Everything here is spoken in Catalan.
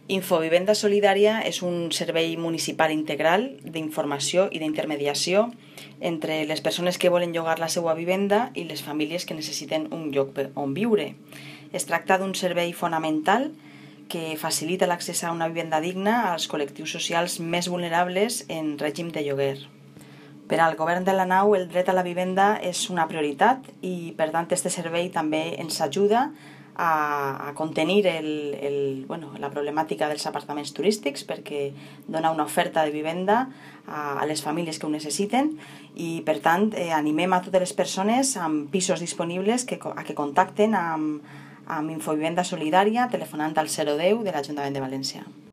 Infovivenda Solidària és un servei municipal integral d'informació i d'intermediació entre les persones que volen llogar la seva vivenda i les famílies que necessiten un lloc on viure. Es tracta d'un servei fonamental que facilita l'accés a una vivenda digna als col·lectius socials més vulnerables en règim de lloguer. Per al govern de la Nau, el dret a la vivenda és una prioritat i, per tant, aquest servei també ens ajuda a contenir la problemàtica dels apartaments turístics perquè dona una oferta de vivenda a les famílies que ho necessiten i, per tant, animem a totes les persones amb pisos disponibles a que contacten amb Infovivenda Solidària telefonant al 010 de l'Ajuntament de València.